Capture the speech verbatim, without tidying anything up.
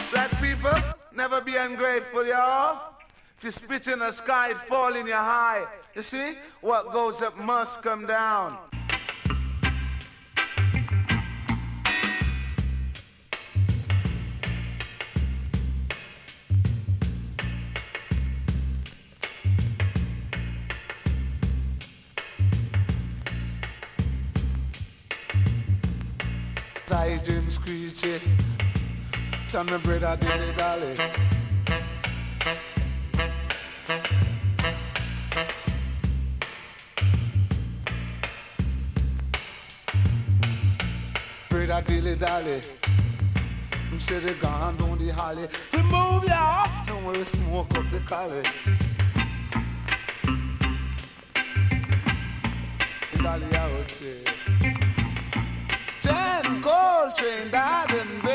Black people, never be ungrateful, y'all. If you spit in the sky, it fall in your eye. You see, what goes up must come down. I didn't screech it. Tell me bread I did it, darling. Bread I did it, darling. I'm say they gone down the holly. We move, y'all, and we'll smoke up the collie. Dolly, I would say. Ten Coltrane died in